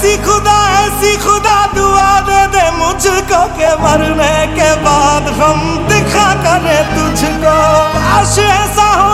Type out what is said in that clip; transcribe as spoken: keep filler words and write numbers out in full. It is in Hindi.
ऐसी खुदा ऐसी खुदा दुआ दे दे मुझको के मरने के बाद हम दिखा करे तुझको। काश ऐसा हो